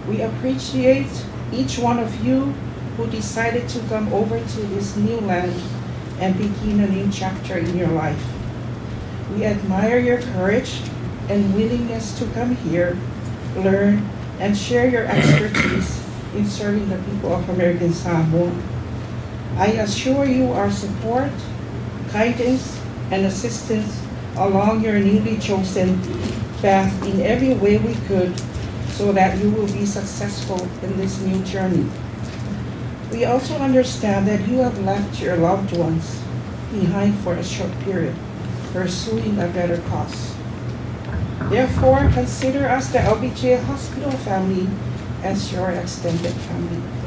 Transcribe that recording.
We appreciate each one of you who decided to come over to this new land and begin a new chapter in your life. We admire your courage and willingness to come here, learn, and share your expertise in serving the people of American Samoa. I assure you our support, guidance, and assistance along your newly chosen path in every way we could so that you will be successful in this new journey. We also understand that you have left your loved ones behind for a short period, pursuing a better cause. Therefore, consider us, the LBJ Hospital family, as your extended family.